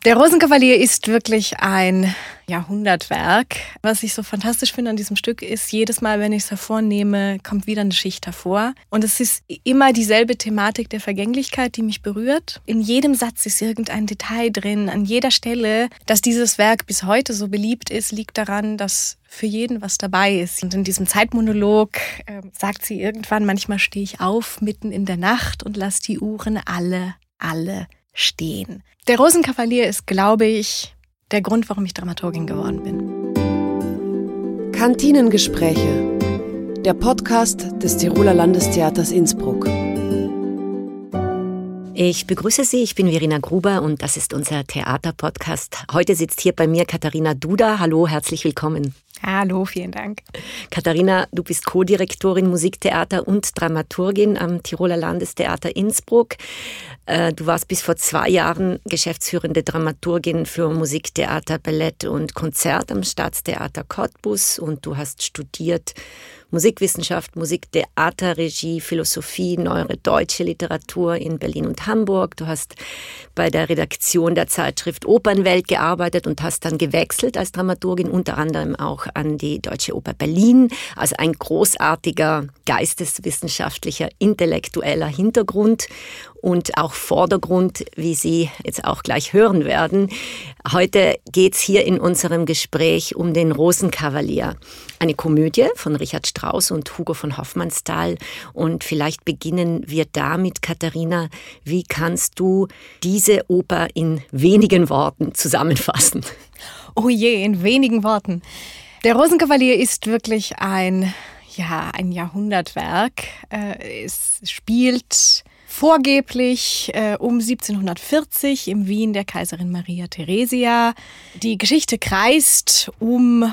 Der Rosenkavalier ist wirklich ein Jahrhundertwerk. Was ich so fantastisch finde an diesem Stück ist, jedes Mal, wenn ich es hervornehme, kommt wieder eine Schicht hervor. Und es ist immer dieselbe Thematik der Vergänglichkeit, die mich berührt. In jedem Satz ist irgendein Detail drin. An jeder Stelle, dass dieses Werk bis heute so beliebt ist, liegt daran, dass für jeden was dabei ist. Und in diesem Zeitmonolog sagt sie irgendwann, manchmal stehe ich auf mitten in der Nacht und lasse die Uhren alle stehen. Der Rosenkavalier ist, glaube ich, der Grund, warum ich Dramaturgin geworden bin. Kantinengespräche, der Podcast des Tiroler Landestheaters Innsbruck. Ich begrüße Sie, ich bin Verena Gruber und das ist unser Theaterpodcast. Heute sitzt hier bei mir Katharina Duda. Hallo, herzlich willkommen. Hallo, vielen Dank. Katharina, du bist Co-Direktorin Musiktheater und Dramaturgin am Tiroler Landestheater Innsbruck. Du warst bis vor 2 Jahren geschäftsführende Dramaturgin für Musiktheater, Ballett und Konzert am Staatstheater Cottbus und du hast studiert Musikwissenschaft, Musiktheaterregie, Philosophie, neuere deutsche Literatur in Berlin und Hamburg. Du hast bei der Redaktion der Zeitschrift Opernwelt gearbeitet und hast dann gewechselt als Dramaturgin, unter anderem auch an die Deutsche Oper Berlin. Also ein großartiger geisteswissenschaftlicher, intellektueller Hintergrund und auch Vordergrund, wie Sie jetzt auch gleich hören werden. Heute geht es hier in unserem Gespräch um den Rosenkavalier. Eine Komödie von Richard Strauss und Hugo von Hofmannsthal. Und vielleicht beginnen wir damit, Katharina. Wie kannst du diese Oper in wenigen Worten zusammenfassen? Oh je, in wenigen Worten. Der Rosenkavalier ist wirklich ein Jahrhundertwerk. Es spielt vorgeblich um 1740 im Wien der Kaiserin Maria Theresia. Die Geschichte kreist um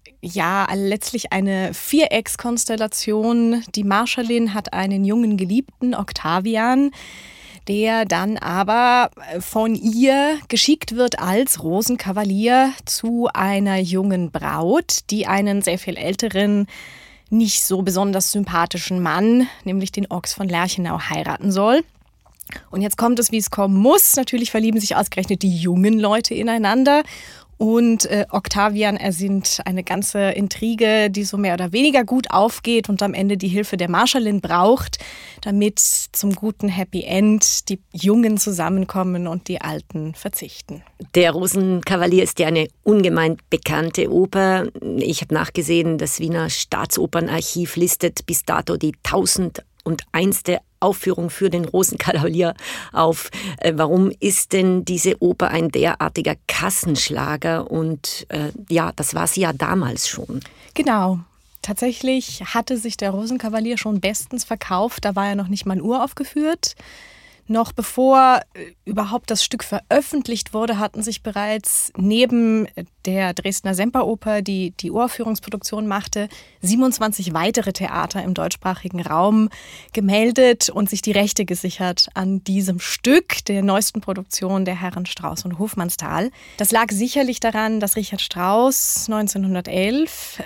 letztlich eine Viereckskonstellation. Die Marschallin hat einen jungen Geliebten, Octavian, der dann aber von ihr geschickt wird als Rosenkavalier zu einer jungen Braut, die einen sehr viel älteren, nicht so besonders sympathischen Mann, nämlich den Ochs von Lerchenau, heiraten soll. Und jetzt kommt es, wie es kommen muss. Natürlich verlieben sich ausgerechnet die jungen Leute ineinander. Und Octavian ersinnt eine ganze Intrige, die so mehr oder weniger gut aufgeht und am Ende die Hilfe der Marschallin braucht, damit zum guten Happy End die Jungen zusammenkommen und die Alten verzichten. Der Rosenkavalier ist ja eine ungemein bekannte Oper. Ich habe nachgesehen, das Wiener Staatsopernarchiv listet bis dato die 1001. Aufführung für den Rosenkavalier auf. Warum ist denn diese Oper ein derartiger Kassenschlager? Und das war sie ja damals schon. Genau. Tatsächlich hatte sich der Rosenkavalier schon bestens verkauft. Da war er noch nicht mal uraufgeführt. Noch bevor überhaupt das Stück veröffentlicht wurde, hatten sich bereits neben der Dresdner Semperoper, die die Uraufführungsproduktion machte, 27 weitere Theater im deutschsprachigen Raum gemeldet und sich die Rechte gesichert an diesem Stück, der neuesten Produktion der Herren Strauss und Hofmannsthal. Das lag sicherlich daran, dass Richard Strauss 1911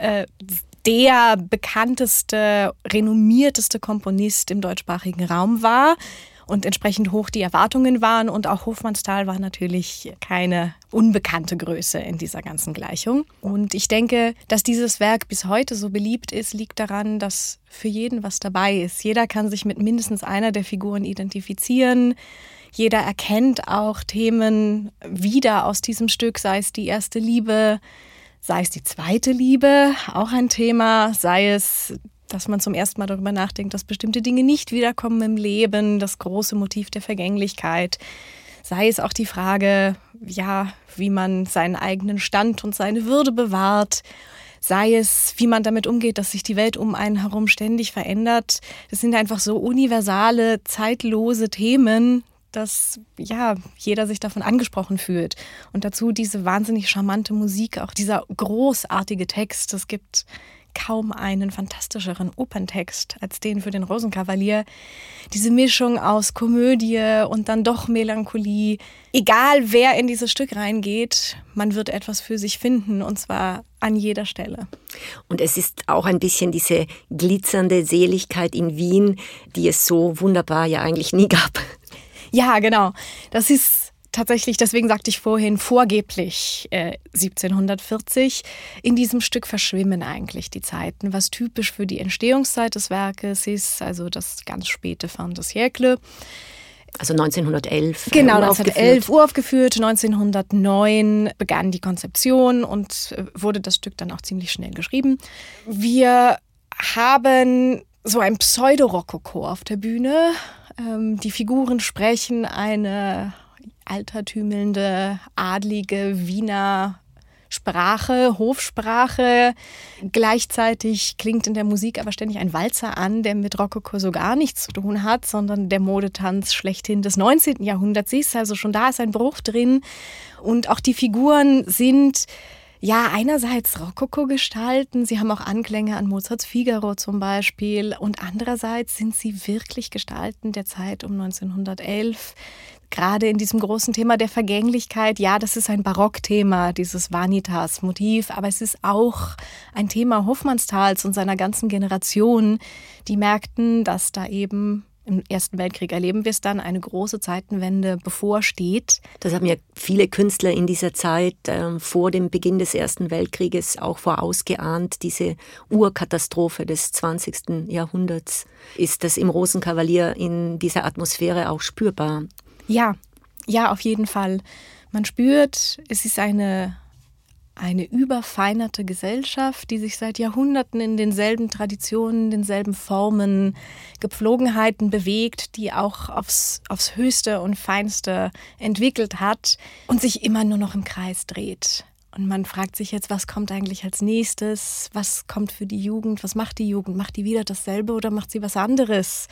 der bekannteste, renommierteste Komponist im deutschsprachigen Raum war und entsprechend hoch die Erwartungen waren. Und auch Hofmannsthal war natürlich keine unbekannte Größe in dieser ganzen Gleichung. Und ich denke, dass dieses Werk bis heute so beliebt ist, liegt daran, dass für jeden was dabei ist. Jeder kann sich mit mindestens einer der Figuren identifizieren. Jeder erkennt auch Themen wieder aus diesem Stück, sei es die erste Liebe, sei es die zweite Liebe, auch ein Thema, sei es, dass man zum ersten Mal darüber nachdenkt, dass bestimmte Dinge nicht wiederkommen im Leben, das große Motiv der Vergänglichkeit. Sei es auch die Frage, wie man seinen eigenen Stand und seine Würde bewahrt. Sei es, wie man damit umgeht, dass sich die Welt um einen herum ständig verändert. Das sind einfach so universale, zeitlose Themen, dass jeder sich davon angesprochen fühlt. Und dazu diese wahnsinnig charmante Musik, auch dieser großartige Text. Es gibt kaum einen fantastischeren Operntext als den für den Rosenkavalier. Diese Mischung aus Komödie und dann doch Melancholie. Egal, wer in dieses Stück reingeht, man wird etwas für sich finden, und zwar an jeder Stelle. Und es ist auch ein bisschen diese glitzernde Seligkeit in Wien, die es so wunderbar ja eigentlich nie gab. Ja, genau. Das ist tatsächlich, deswegen sagte ich vorhin, vorgeblich 1740. In diesem Stück verschwimmen eigentlich die Zeiten, was typisch für die Entstehungszeit des Werkes ist, also das ganz späte fin de siècle. Also 1911. Genau, 1911 uraufgeführt, 1909 begann die Konzeption und wurde das Stück dann auch ziemlich schnell geschrieben. Wir haben so ein Pseudo-Rokoko auf der Bühne. Die Figuren sprechen eine altertümelnde, adlige Wiener Sprache, Hofsprache. Gleichzeitig klingt in der Musik aber ständig ein Walzer an, der mit Rokoko so gar nichts zu tun hat, sondern der Modetanz schlechthin des 19. Jahrhunderts ist. Also schon da ist ein Bruch drin. Und auch die Figuren sind ja einerseits Rokoko-Gestalten. Sie haben auch Anklänge an Mozarts Figaro zum Beispiel. Und andererseits sind sie wirklich Gestalten der Zeit um 1911. Gerade in diesem großen Thema der Vergänglichkeit, ja, das ist ein Barockthema, dieses Vanitas-Motiv, aber es ist auch ein Thema Hofmannstals und seiner ganzen Generation, die merkten, dass da eben im Ersten Weltkrieg erleben wir es dann, eine große Zeitenwende bevorsteht. Das haben ja viele Künstler in dieser Zeit vor dem Beginn des Ersten Weltkrieges auch vorausgeahnt. Diese Urkatastrophe des 20. Jahrhunderts. Ist das im Rosenkavalier in dieser Atmosphäre auch spürbar? Ja, auf jeden Fall. Man spürt, es ist eine überfeinerte Gesellschaft, die sich seit Jahrhunderten in denselben Traditionen, denselben Formen, Gepflogenheiten bewegt, die auch aufs Höchste und Feinste entwickelt hat und sich immer nur noch im Kreis dreht. Und man fragt sich jetzt, was kommt eigentlich als nächstes? Was kommt für die Jugend? Was macht die Jugend? Macht die wieder dasselbe oder macht sie was anderes?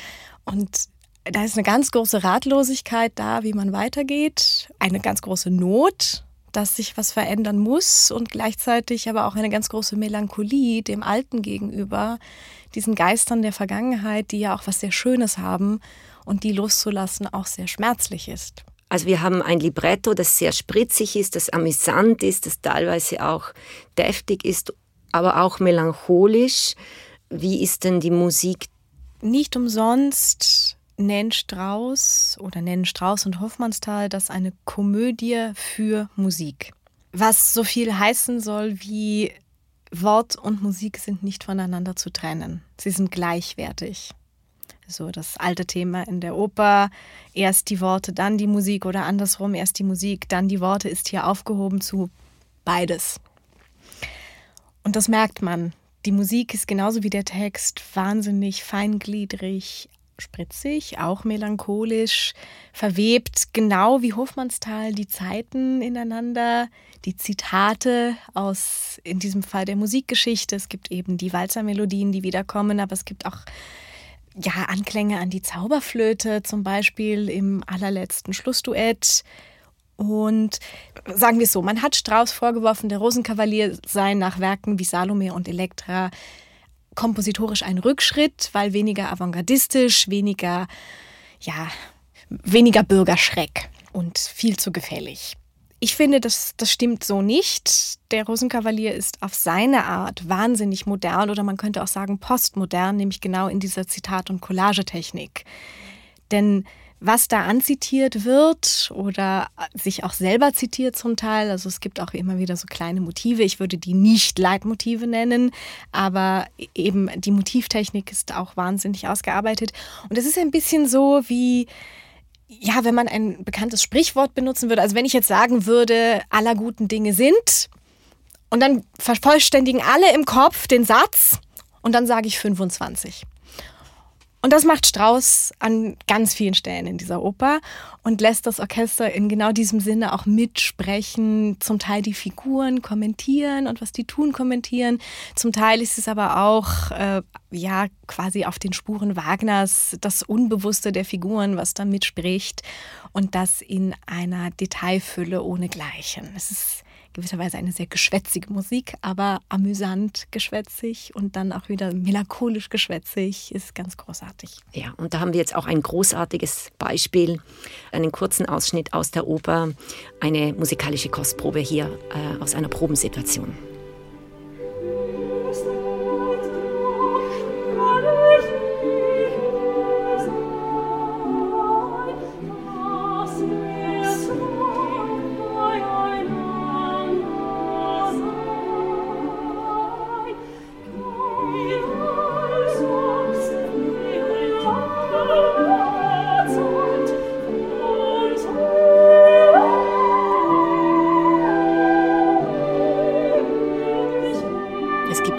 Und da ist eine ganz große Ratlosigkeit da, wie man weitergeht. Eine ganz große Not, dass sich was verändern muss und gleichzeitig aber auch eine ganz große Melancholie dem Alten gegenüber, diesen Geistern der Vergangenheit, die ja auch was sehr Schönes haben und die loszulassen auch sehr schmerzlich ist. Also wir haben ein Libretto, das sehr spritzig ist, das amüsant ist, das teilweise auch deftig ist, aber auch melancholisch. Wie ist denn die Musik? Nicht umsonst nennen Strauss und Hofmannsthal das eine Komödie für Musik. Was so viel heißen soll wie Wort und Musik sind nicht voneinander zu trennen. Sie sind gleichwertig. So das alte Thema in der Oper, erst die Worte, dann die Musik oder andersrum, erst die Musik, dann die Worte, ist hier aufgehoben zu beides. Und das merkt man. Die Musik ist genauso wie der Text wahnsinnig feingliedrig, spritzig, auch melancholisch, verwebt, genau wie Hofmannsthal die Zeiten ineinander, die Zitate aus, in diesem Fall der Musikgeschichte. Es gibt eben die Walzermelodien, die wiederkommen, aber es gibt auch Anklänge an die Zauberflöte, zum Beispiel im allerletzten Schlussduett. Und sagen wir es so, man hat Strauss vorgeworfen, der Rosenkavalier sei nach Werken wie Salome und Elektra kompositorisch ein Rückschritt, weil weniger avantgardistisch, weniger Bürgerschreck und viel zu gefällig. Ich finde, das stimmt so nicht. Der Rosenkavalier ist auf seine Art wahnsinnig modern oder man könnte auch sagen postmodern, nämlich genau in dieser Zitat- und Collagetechnik. Denn was da anzitiert wird oder sich auch selber zitiert zum Teil, also es gibt auch immer wieder so kleine Motive, ich würde die nicht Leitmotive nennen, aber eben die Motivtechnik ist auch wahnsinnig ausgearbeitet. Und es ist ein bisschen so wie, wenn man ein bekanntes Sprichwort benutzen würde, also wenn ich jetzt sagen würde, aller guten Dinge sind, und dann vervollständigen alle im Kopf den Satz und dann sage ich 25. Und das macht Strauss an ganz vielen Stellen in dieser Oper und lässt das Orchester in genau diesem Sinne auch mitsprechen, zum Teil die Figuren kommentieren und was die tun kommentieren. Zum Teil ist es aber auch quasi auf den Spuren Wagners, das Unbewusste der Figuren, was da mitspricht und das in einer Detailfülle ohnegleichen. Es ist gewisserweise eine sehr geschwätzige Musik, aber amüsant geschwätzig und dann auch wieder melancholisch geschwätzig, ist ganz großartig. Ja, und da haben wir jetzt auch ein großartiges Beispiel, einen kurzen Ausschnitt aus der Oper, eine musikalische Kostprobe hier aus einer Probensituation.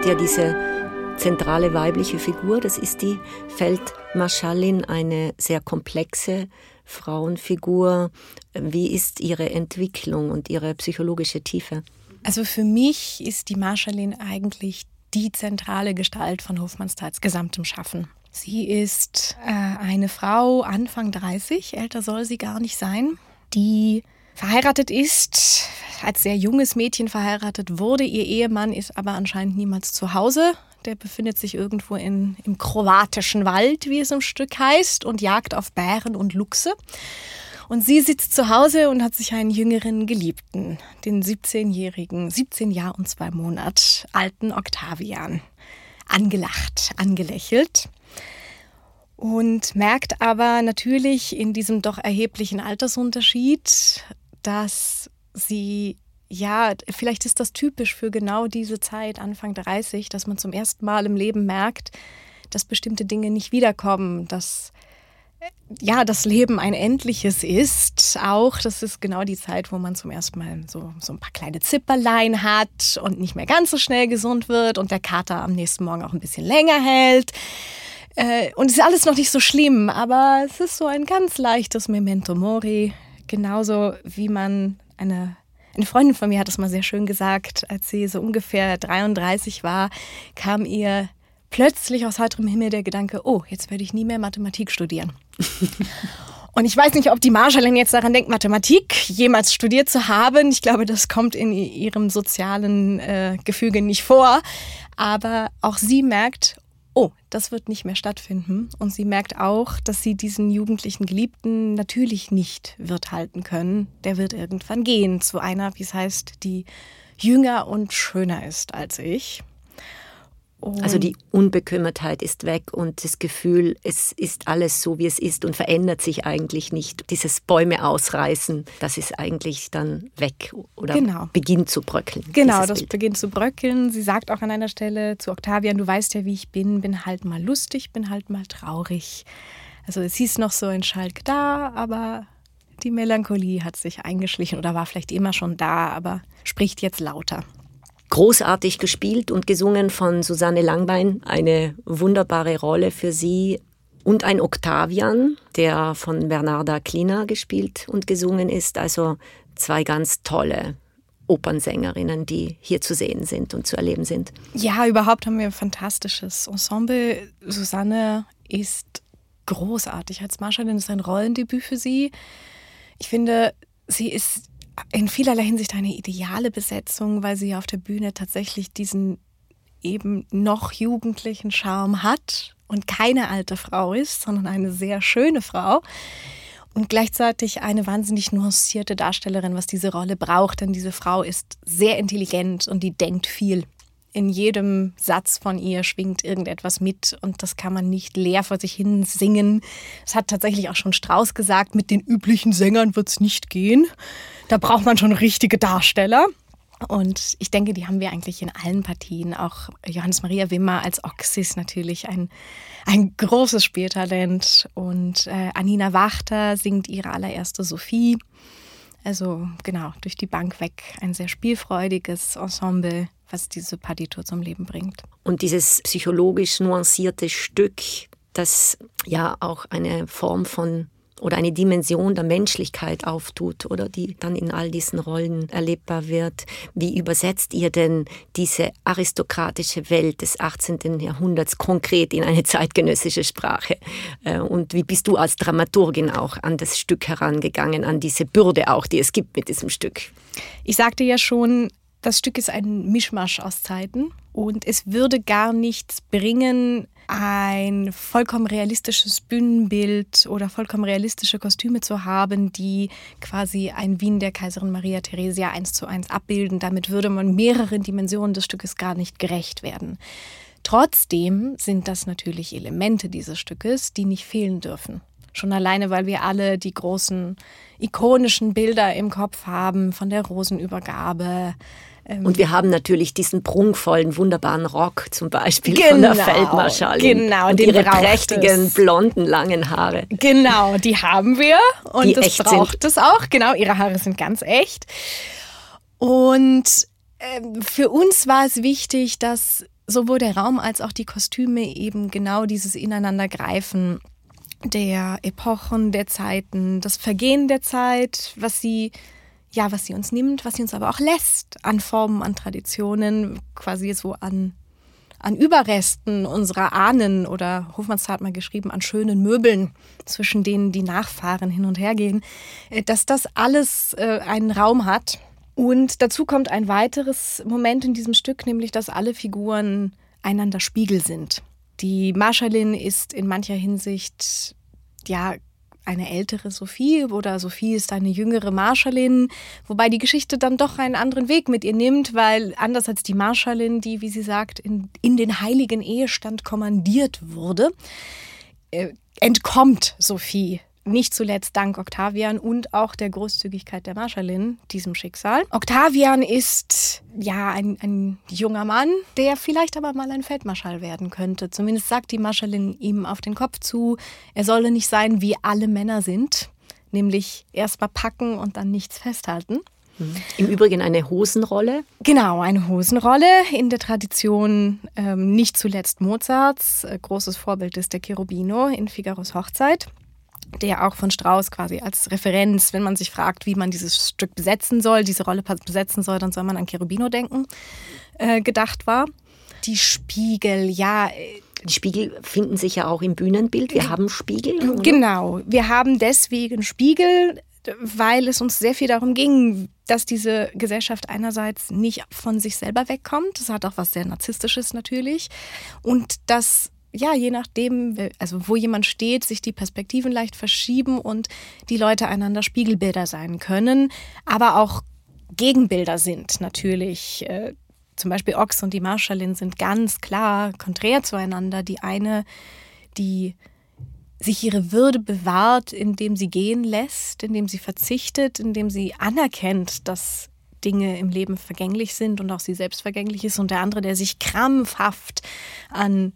ja diese zentrale weibliche Figur, das ist die Feldmarschallin, eine sehr komplexe Frauenfigur. Wie ist ihre Entwicklung und ihre psychologische Tiefe? Also für mich ist die Marschallin eigentlich die zentrale Gestalt von Hofmannsthalts gesamtem Schaffen. Sie ist eine Frau Anfang 30, älter soll sie gar nicht sein, die verheiratet ist, als sehr junges Mädchen verheiratet wurde. Ihr Ehemann ist aber anscheinend niemals zu Hause. Der befindet sich irgendwo im kroatischen Wald, wie es im Stück heißt, und jagt auf Bären und Luchse. Und sie sitzt zu Hause und hat sich einen jüngeren Geliebten, den 17 Jahre und 2 Monate alten Octavian, angelächelt. Und merkt aber natürlich in diesem doch erheblichen Altersunterschied, dass sie, ja, vielleicht ist das typisch für genau diese Zeit, Anfang 30, dass man zum ersten Mal im Leben merkt, dass bestimmte Dinge nicht wiederkommen, dass ja, das Leben ein endliches ist. Auch, das ist genau die Zeit, wo man zum ersten Mal so ein paar kleine Zipperlein hat und nicht mehr ganz so schnell gesund wird und der Kater am nächsten Morgen auch ein bisschen länger hält. Und es ist alles noch nicht so schlimm, aber es ist so ein ganz leichtes Memento Mori. Genauso wie man eine Freundin von mir hat es mal sehr schön gesagt, als sie so ungefähr 33 war, kam ihr plötzlich aus heiterem Himmel der Gedanke, oh, jetzt werde ich nie mehr Mathematik studieren. Und ich weiß nicht, ob die Marschallin jetzt daran denkt, Mathematik jemals studiert zu haben. Ich glaube, das kommt in ihrem sozialen Gefüge nicht vor. Aber auch sie merkt, oh, das wird nicht mehr stattfinden. Und sie merkt auch, dass sie diesen jugendlichen Geliebten natürlich nicht wird halten können. Der wird irgendwann gehen zu einer, wie es heißt, die jünger und schöner ist als ich. Also die Unbekümmertheit ist weg und das Gefühl, es ist alles so, wie es ist und verändert sich eigentlich nicht. Dieses Bäume ausreißen, das ist eigentlich dann weg oder beginnt zu bröckeln. Genau, das beginnt zu bröckeln. Sie sagt auch an einer Stelle zu Octavian, du weißt ja, wie ich bin halt mal lustig, bin halt mal traurig. Also es hieß noch so ein Schalk da, aber die Melancholie hat sich eingeschlichen oder war vielleicht immer schon da, aber spricht jetzt lauter. Großartig gespielt und gesungen von Susanne Langbein, eine wunderbare Rolle für sie. Und ein Octavian, der von Bernarda Clina gespielt und gesungen ist. Also 2 ganz tolle Opernsängerinnen, die hier zu sehen sind und zu erleben sind. Ja, überhaupt haben wir ein fantastisches Ensemble. Susanne ist großartig als Marschallin, ist ein Rollendebüt für sie. Ich finde, sie ist in vielerlei Hinsicht eine ideale Besetzung, weil sie auf der Bühne tatsächlich diesen eben noch jugendlichen Charme hat und keine alte Frau ist, sondern eine sehr schöne Frau und gleichzeitig eine wahnsinnig nuancierte Darstellerin, was diese Rolle braucht, denn diese Frau ist sehr intelligent und die denkt viel. In jedem Satz von ihr schwingt irgendetwas mit und das kann man nicht leer vor sich hin singen. Das hat tatsächlich auch schon Strauss gesagt, mit den üblichen Sängern wird es nicht gehen. Da braucht man schon richtige Darsteller. Und ich denke, die haben wir eigentlich in allen Partien. Auch Johannes Maria Wimmer als Oxys natürlich ein großes Spieltalent. Und Anina Wachter singt ihre allererste Sophie. Also genau, durch die Bank weg ein sehr spielfreudiges Ensemble, was diese Partitur zum Leben bringt. Und dieses psychologisch nuancierte Stück, das ja auch eine Form von oder eine Dimension der Menschlichkeit auftut oder die dann in all diesen Rollen erlebbar wird. Wie übersetzt ihr denn diese aristokratische Welt des 18. Jahrhunderts konkret in eine zeitgenössische Sprache? Und wie bist du als Dramaturgin auch an das Stück herangegangen, an diese Bürde auch, die es gibt mit diesem Stück? Ich sagte ja schon, das Stück ist ein Mischmasch aus Zeiten und es würde gar nichts bringen, ein vollkommen realistisches Bühnenbild oder vollkommen realistische Kostüme zu haben, die quasi ein Wien der Kaiserin Maria Theresia 1:1 abbilden. Damit würde man mehreren Dimensionen des Stückes gar nicht gerecht werden. Trotzdem sind das natürlich Elemente dieses Stückes, die nicht fehlen dürfen. Schon alleine, weil wir alle die großen ikonischen Bilder im Kopf haben von der Rosenübergabe. Und wir haben natürlich diesen prunkvollen, wunderbaren Rock zum Beispiel von der Feldmarschallin. Genau, und ihre prächtigen, blonden, langen Haare. Genau, die haben wir und die das braucht es auch. Genau, ihre Haare sind ganz echt. Und für uns war es wichtig, dass sowohl der Raum als auch die Kostüme eben genau dieses Ineinandergreifen der Epochen, der Zeiten, das Vergehen der Zeit, was sie uns nimmt, was sie uns aber auch lässt an Formen, an Traditionen, quasi so an Überresten unserer Ahnen oder Hofmannsthal hat mal geschrieben, an schönen Möbeln, zwischen denen die Nachfahren hin und her gehen, dass das alles einen Raum hat. Und dazu kommt ein weiteres Moment in diesem Stück, nämlich, dass alle Figuren einander Spiegel sind. Die Marschallin ist in mancher Hinsicht eine ältere Sophie oder Sophie ist eine jüngere Marschallin, wobei die Geschichte dann doch einen anderen Weg mit ihr nimmt, weil anders als die Marschallin, die, wie sie sagt, in den heiligen Ehestand kommandiert wurde, entkommt Sophie. Nicht zuletzt dank Octavian und auch der Großzügigkeit der Marschallin diesem Schicksal. Octavian ist ein junger Mann, der vielleicht aber mal ein Feldmarschall werden könnte. Zumindest sagt die Marschallin ihm auf den Kopf zu, er solle nicht sein, wie alle Männer sind, nämlich erst mal packen und dann nichts festhalten. Im Übrigen eine Hosenrolle. Genau, eine Hosenrolle in der Tradition nicht zuletzt Mozarts. Großes Vorbild ist der Cherubino in Figaros Hochzeit, der auch von Strauss quasi als Referenz, wenn man sich fragt, wie man dieses Stück besetzen soll, diese Rolle besetzen soll, dann soll man an Cherubino denken, gedacht war. Die Spiegel, Die Spiegel finden sich ja auch im Bühnenbild. Wir haben Spiegel. Oder? Genau, wir haben deswegen Spiegel, weil es uns sehr viel darum ging, dass diese Gesellschaft einerseits nicht von sich selber wegkommt. Das hat auch was sehr Narzisstisches natürlich. Und dass je nachdem, also wo jemand steht, sich die Perspektiven leicht verschieben und die Leute einander Spiegelbilder sein können, aber auch Gegenbilder sind natürlich. Zum Beispiel Ochs und die Marschallin sind ganz klar konträr zueinander. Die eine, die sich ihre Würde bewahrt, indem sie gehen lässt, indem sie verzichtet, indem sie anerkennt, dass Dinge im Leben vergänglich sind und auch sie selbst vergänglich ist. Und der andere, der sich krampfhaft an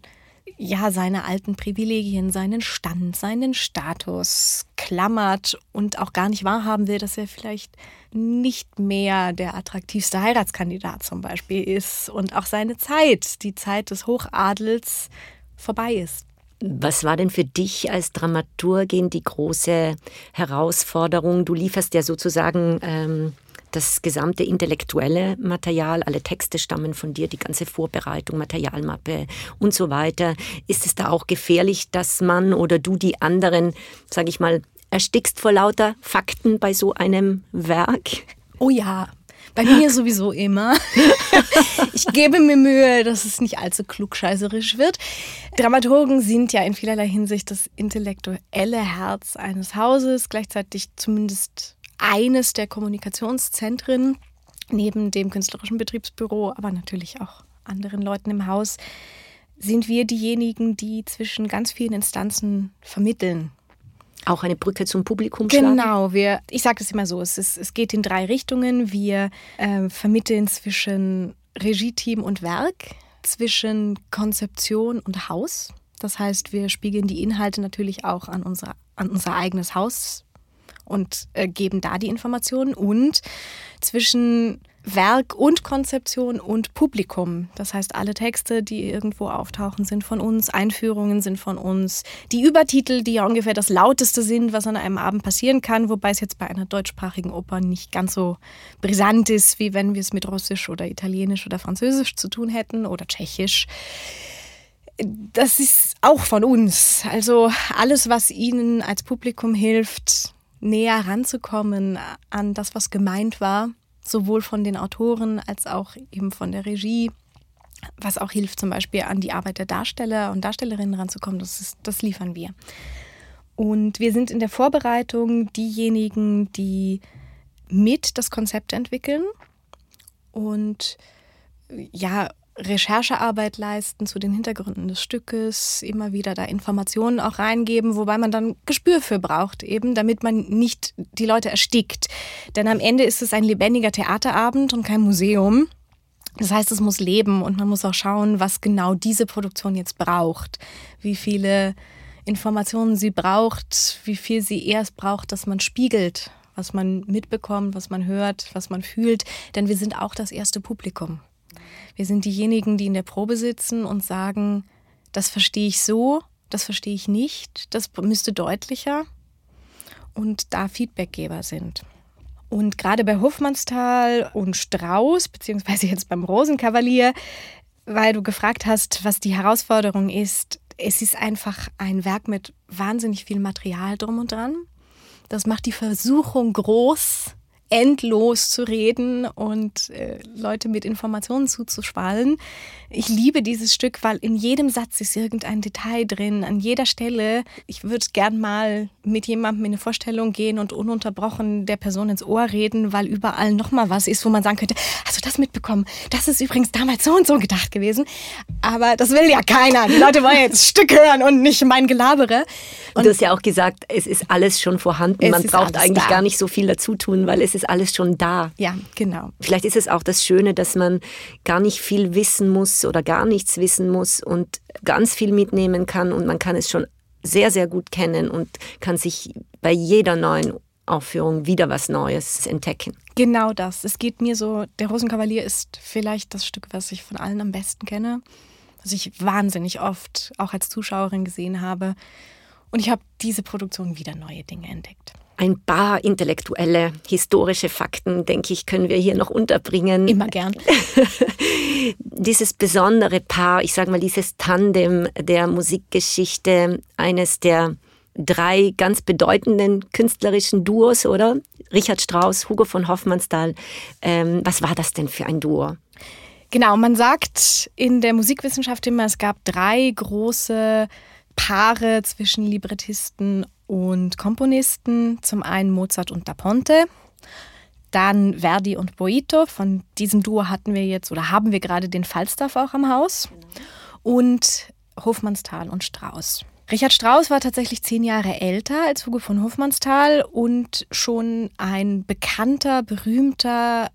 seine alten Privilegien, seinen Stand, seinen Status klammert und auch gar nicht wahrhaben will, dass er vielleicht nicht mehr der attraktivste Heiratskandidat zum Beispiel ist und auch seine Zeit, die Zeit des Hochadels, vorbei ist. Was war denn für dich als Dramaturgin die große Herausforderung? Du lieferst ja sozusagen das gesamte intellektuelle Material, alle Texte stammen von dir, die ganze Vorbereitung, Materialmappe und so weiter. Ist es da auch gefährlich, dass man oder du die anderen, sage ich mal, erstickst vor lauter Fakten bei so einem Werk? Oh ja, bei mir sowieso immer. Ich gebe mir Mühe, dass es nicht allzu klugscheißerisch wird. Dramaturgen sind ja in vielerlei Hinsicht das intellektuelle Herz eines Hauses, gleichzeitig zumindest eines der Kommunikationszentren, neben dem künstlerischen Betriebsbüro, aber natürlich auch anderen Leuten im Haus, sind wir diejenigen, die zwischen ganz vielen Instanzen vermitteln. Auch eine Brücke zum Publikum schlagen? Genau, ich sage es immer so, es geht in 3 Richtungen. Wir vermitteln zwischen Regie-Team und Werk, zwischen Konzeption und Haus. Das heißt, wir spiegeln die Inhalte natürlich auch an unser eigenes Haus und geben da die Informationen, und zwischen Werk und Konzeption und Publikum. Das heißt, alle Texte, die irgendwo auftauchen, sind von uns, Einführungen sind von uns, die Übertitel, die ja ungefähr das Lauteste sind, was an einem Abend passieren kann, wobei es jetzt bei einer deutschsprachigen Oper nicht ganz so brisant ist, wie wenn wir es mit Russisch oder Italienisch oder Französisch zu tun hätten oder Tschechisch. Das ist auch von uns. Also alles, was Ihnen als Publikum hilft, näher ranzukommen an das, was gemeint war, sowohl von den Autoren als auch eben von der Regie, was auch hilft, zum Beispiel an die Arbeit der Darsteller und Darstellerinnen ranzukommen, das liefern wir. Und wir sind in der Vorbereitung diejenigen, die mit das Konzept entwickeln und Recherchearbeit leisten zu den Hintergründen des Stückes, immer wieder da Informationen auch reingeben, wobei man dann Gespür für braucht, eben, damit man nicht die Leute erstickt. Denn am Ende ist es ein lebendiger Theaterabend und kein Museum. Das heißt, es muss leben und man muss auch schauen, was genau diese Produktion jetzt braucht, wie viele Informationen sie braucht, wie viel sie erst braucht, dass man spiegelt, was man mitbekommt, was man hört, was man fühlt. Denn wir sind auch das erste Publikum. Wir sind diejenigen, die in der Probe sitzen und sagen, das verstehe ich so, das verstehe ich nicht, das müsste deutlicher und da Feedbackgeber sind. Und gerade bei Hofmannsthal und Strauss, beziehungsweise jetzt beim Rosenkavalier, weil du gefragt hast, was die Herausforderung ist, es ist einfach ein Werk mit wahnsinnig viel Material drum und dran. Das macht die Versuchung groß, endlos zu reden und Leute mit Informationen zuzuschwallen. Ich liebe dieses Stück, weil in jedem Satz ist irgendein Detail drin, an jeder Stelle. Ich würde gern mal mit jemandem in eine Vorstellung gehen und ununterbrochen der Person ins Ohr reden, weil überall nochmal was ist, wo man sagen könnte, hast du das mitbekommen? Das ist übrigens damals so und so gedacht gewesen. Aber das will ja keiner. Die Leute wollen jetzt das Stück hören und nicht mein Gelabere. Und du hast ja auch gesagt, es ist alles schon vorhanden. Man braucht eigentlich gar nicht so viel dazu tun, weil es ist alles schon da. Ja, genau. Vielleicht ist es auch das Schöne, dass man gar nicht viel wissen muss oder gar nichts wissen muss und ganz viel mitnehmen kann und man kann es schon sehr, sehr gut kennen und kann sich bei jeder neuen Aufführung wieder was Neues entdecken. Genau das. Es geht mir so, der Rosenkavalier ist vielleicht das Stück, was ich von allen am besten kenne, was ich wahnsinnig oft auch als Zuschauerin gesehen habe. Und ich habe diese Produktion wieder neue Dinge entdeckt. Ein paar intellektuelle, historische Fakten, denke ich, können wir hier noch unterbringen. Immer gern. Dieses besondere Paar, ich sage mal, dieses Tandem der Musikgeschichte, eines der 3 ganz bedeutenden künstlerischen Duos, oder? Richard Strauss, Hugo von Hofmannsthal. Was war das denn für ein Duo? Genau, man sagt in der Musikwissenschaft immer, es gab 3 große Paare zwischen Librettisten und Komponisten. Zum einen Mozart und Da Ponte, dann Verdi und Boito. Von diesem Duo haben wir gerade den Falstaff auch am Haus. Und Hofmannsthal und Strauss. Richard Strauss war tatsächlich 10 Jahre älter als Hugo von Hofmannsthal und schon ein bekannter, berühmter,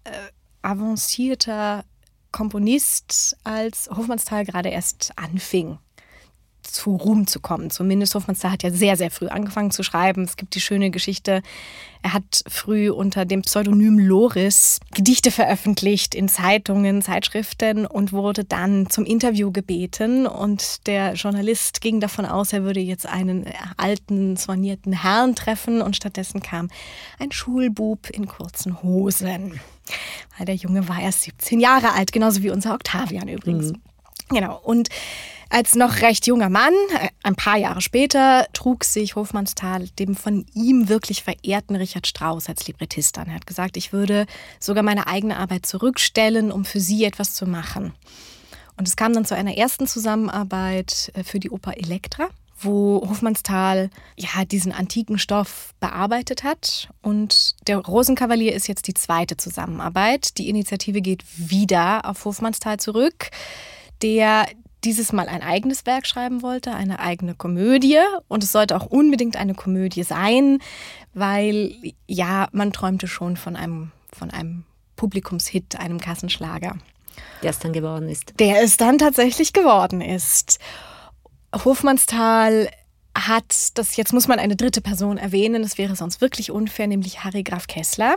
avancierter Komponist, als Hofmannsthal gerade erst anfing, zu Ruhm zu kommen. Zumindest Hofmannsthal hat ja sehr, sehr früh angefangen zu schreiben. Es gibt die schöne Geschichte, er hat früh unter dem Pseudonym Loris Gedichte veröffentlicht in Zeitungen, Zeitschriften und wurde dann zum Interview gebeten. Und der Journalist ging davon aus, er würde jetzt einen alten, soignierten Herrn treffen und stattdessen kam ein Schulbub in kurzen Hosen. Weil der Junge war erst 17 Jahre alt, genauso wie unser Octavian übrigens. Genau, und als noch recht junger Mann, ein paar Jahre später, trug sich Hofmannsthal dem von ihm wirklich verehrten Richard Strauss als Librettist an. Er hat gesagt, ich würde sogar meine eigene Arbeit zurückstellen, um für sie etwas zu machen. Und es kam dann zu einer ersten Zusammenarbeit für die Oper Elektra, wo Hofmannsthal diesen antiken Stoff bearbeitet hat. Und der Rosenkavalier ist jetzt die 2. Zusammenarbeit. Die Initiative geht wieder auf Hofmannsthal zurück, der dieses Mal ein eigenes Werk schreiben wollte, eine eigene Komödie. Und es sollte auch unbedingt eine Komödie sein, weil man träumte schon von einem Publikumshit, einem Kassenschlager. Der es dann geworden ist. Der es dann tatsächlich geworden ist. Hofmannsthal hat, jetzt muss man eine 3. Person erwähnen, das wäre sonst wirklich unfair, nämlich Harry Graf Kessler,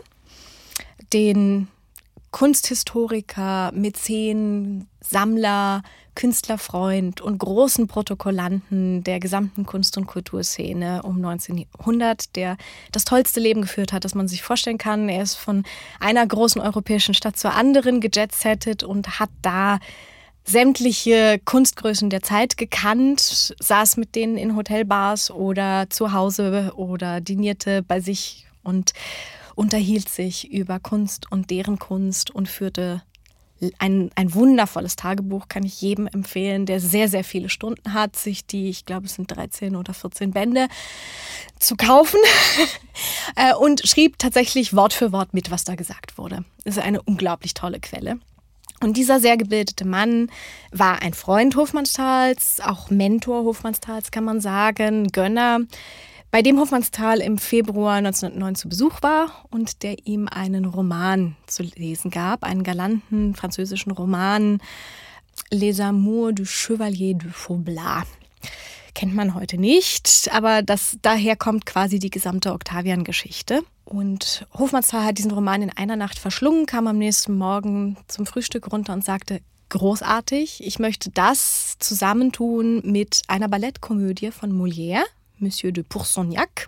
den Kunsthistoriker, Mäzen, Sammler, Künstlerfreund und großen Protokollanten der gesamten Kunst- und Kulturszene um 1900, der das tollste Leben geführt hat, das man sich vorstellen kann. Er ist von einer großen europäischen Stadt zur anderen gejetsettet und hat da sämtliche Kunstgrößen der Zeit gekannt, saß mit denen in Hotelbars oder zu Hause oder dinierte bei sich und unterhielt sich über Kunst und deren Kunst und führte ein wundervolles Tagebuch, kann ich jedem empfehlen, der sehr, sehr viele Stunden hat, sich die, ich glaube es sind 13 oder 14 Bände, zu kaufen und schrieb tatsächlich Wort für Wort mit, was da gesagt wurde. Das ist eine unglaublich tolle Quelle. Und dieser sehr gebildete Mann war ein Freund Hofmannsthals, auch Mentor Hofmannsthals, kann man sagen, Gönner, bei dem Hofmannsthal im Februar 1909 zu Besuch war und der ihm einen Roman zu lesen gab, einen galanten französischen Roman, Les Amours du Chevalier de Faublas. Kennt man heute nicht, aber daher kommt quasi die gesamte Octavian-Geschichte. Und Hofmannsthal hat diesen Roman in einer Nacht verschlungen, kam am nächsten Morgen zum Frühstück runter und sagte, großartig, ich möchte das zusammentun mit einer Ballettkomödie von Molière, Monsieur de Pourceaugnac,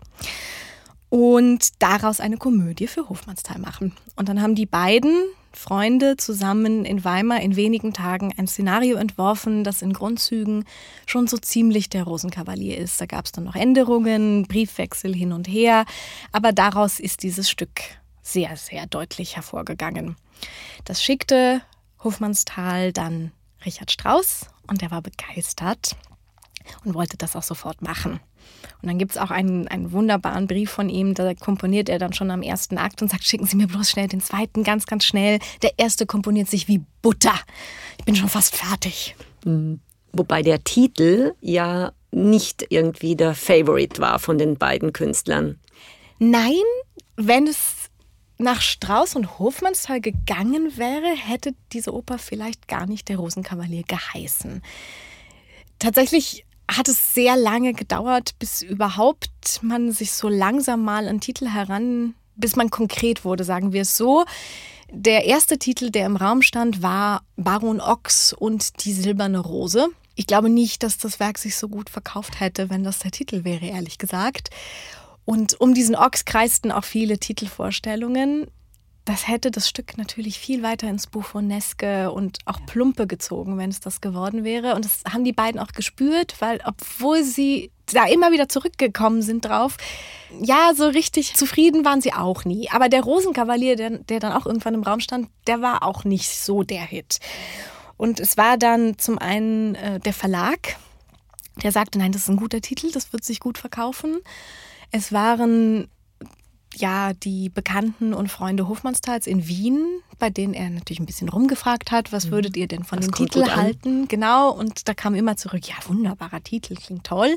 und daraus eine Komödie für Hofmannsthal machen. Und dann haben die beiden Freunde zusammen in Weimar in wenigen Tagen ein Szenario entworfen, das in Grundzügen schon so ziemlich der Rosenkavalier ist. Da gab es dann noch Änderungen, Briefwechsel hin und her, aber daraus ist dieses Stück sehr, sehr deutlich hervorgegangen. Das schickte Hofmannsthal dann Richard Strauss und der war begeistert und wollte das auch sofort machen. Und dann gibt es auch einen wunderbaren Brief von ihm, da komponiert er dann schon am ersten Akt und sagt, schicken Sie mir bloß schnell den zweiten, ganz, ganz schnell. Der erste komponiert sich wie Butter. Ich bin schon fast fertig. Wobei der Titel ja nicht irgendwie der Favorite war von den beiden Künstlern. Nein, wenn es nach Strauss und Hofmannsthal gegangen wäre, hätte diese Oper vielleicht gar nicht der Rosenkavalier geheißen. Tatsächlich hat es sehr lange gedauert, bis überhaupt man sich so langsam mal an Titel bis man konkret wurde, sagen wir es so. Der erste Titel, der im Raum stand, war Baron Ochs und die silberne Rose. Ich glaube nicht, dass das Werk sich so gut verkauft hätte, wenn das der Titel wäre, ehrlich gesagt. Und um diesen Ochs kreisten auch viele Titelvorstellungen. Das hätte das Stück natürlich viel weiter ins Buffoneske und auch Plumpe gezogen, wenn es das geworden wäre. Und das haben die beiden auch gespürt, weil obwohl sie da immer wieder zurückgekommen sind drauf, ja, so richtig zufrieden waren sie auch nie. Aber der Rosenkavalier, der dann auch irgendwann im Raum stand, der war auch nicht so der Hit. Und es war dann zum einen der Verlag, der sagte, nein, das ist ein guter Titel, das wird sich gut verkaufen. Es waren die Bekannten und Freunde Hofmannsthals in Wien, bei denen er natürlich ein bisschen rumgefragt hat, was würdet ihr denn von dem Titel halten? Genau, und da kam immer zurück, ja, wunderbarer Titel, klingt toll.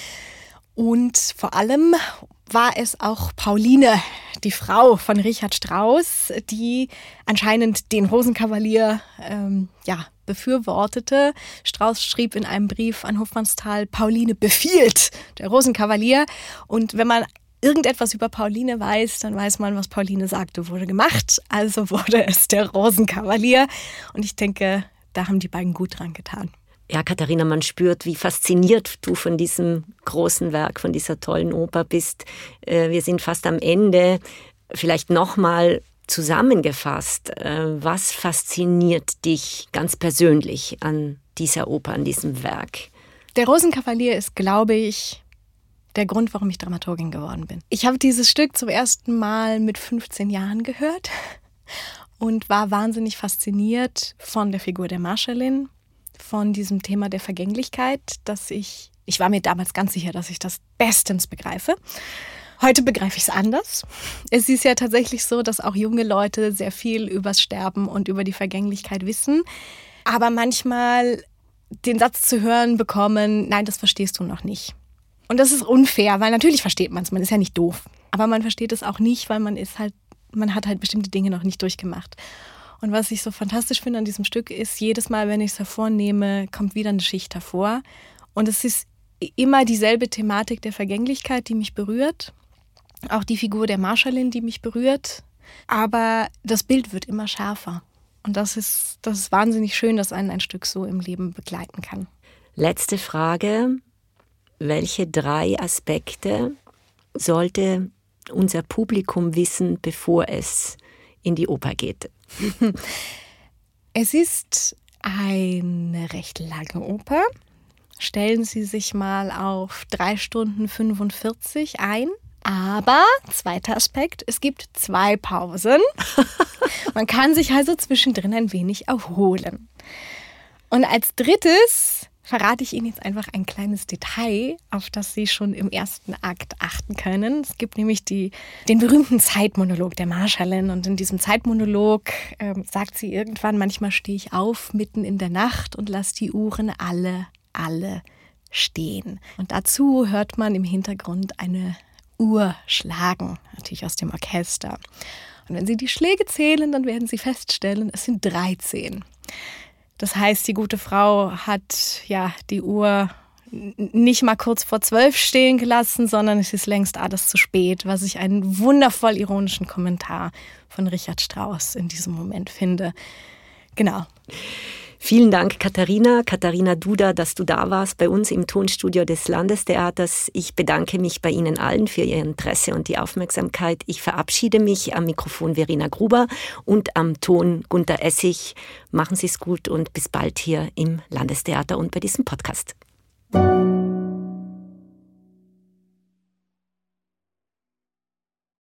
Und vor allem war es auch Pauline, die Frau von Richard Strauss, die anscheinend den Rosenkavalier befürwortete. Strauss schrieb in einem Brief an Hofmannsthal, Pauline befiehlt, der Rosenkavalier. Und wenn man irgendetwas über Pauline weiß, dann weiß man, was Pauline sagte, wurde gemacht. Also wurde es der Rosenkavalier. Und ich denke, da haben die beiden gut dran getan. Ja, Katharina, man spürt, wie fasziniert du von diesem großen Werk, von dieser tollen Oper bist. Wir sind fast am Ende. Vielleicht nochmal zusammengefasst, was fasziniert dich ganz persönlich an dieser Oper, an diesem Werk? Der Rosenkavalier ist, glaube ich, der Grund, warum ich Dramaturgin geworden bin. Ich habe dieses Stück zum ersten Mal mit 15 Jahren gehört und war wahnsinnig fasziniert von der Figur der Marschallin, von diesem Thema der Vergänglichkeit, dass ich war mir damals ganz sicher, dass ich das bestens begreife. Heute begreife ich es anders. Es ist ja tatsächlich so, dass auch junge Leute sehr viel übers Sterben und über die Vergänglichkeit wissen, aber manchmal den Satz zu hören bekommen, nein, das verstehst du noch nicht. Und das ist unfair, weil natürlich versteht man es, man ist ja nicht doof. Aber man versteht es auch nicht, weil man hat halt bestimmte Dinge noch nicht durchgemacht. Und was ich so fantastisch finde an diesem Stück ist, jedes Mal, wenn ich es hervornehme, kommt wieder eine Schicht hervor. Und es ist immer dieselbe Thematik der Vergänglichkeit, die mich berührt. Auch die Figur der Marschallin, die mich berührt. Aber das Bild wird immer schärfer. Und das ist wahnsinnig schön, dass einen ein Stück so im Leben begleiten kann. Letzte Frage. Welche 3 Aspekte sollte unser Publikum wissen, bevor es in die Oper geht? Es ist eine recht lange Oper. Stellen Sie sich mal auf 3 Stunden 45 ein. Aber, zweiter Aspekt, es gibt 2 Pausen. Man kann sich also zwischendrin ein wenig erholen. Und als drittes verrate ich Ihnen jetzt einfach ein kleines Detail, auf das Sie schon im ersten Akt achten können. Es gibt nämlich den berühmten Zeitmonolog der Marschallin. Und in diesem Zeitmonolog sagt sie irgendwann, manchmal stehe ich auf mitten in der Nacht und lasse die Uhren alle stehen. Und dazu hört man im Hintergrund eine Uhr schlagen, natürlich aus dem Orchester. Und wenn Sie die Schläge zählen, dann werden Sie feststellen, es sind 13. Das heißt, die gute Frau hat die Uhr nicht mal kurz vor 12 stehen gelassen, sondern es ist längst alles zu spät, was ich einen wundervoll ironischen Kommentar von Richard Strauss in diesem Moment finde. Genau. Vielen Dank, Katharina Duda, dass du da warst bei uns im Tonstudio des Landestheaters. Ich bedanke mich bei Ihnen allen für Ihr Interesse und die Aufmerksamkeit. Ich verabschiede mich, am Mikrofon Verena Gruber und am Ton Gunter Essig. Machen Sie es gut und bis bald hier im Landestheater und bei diesem Podcast.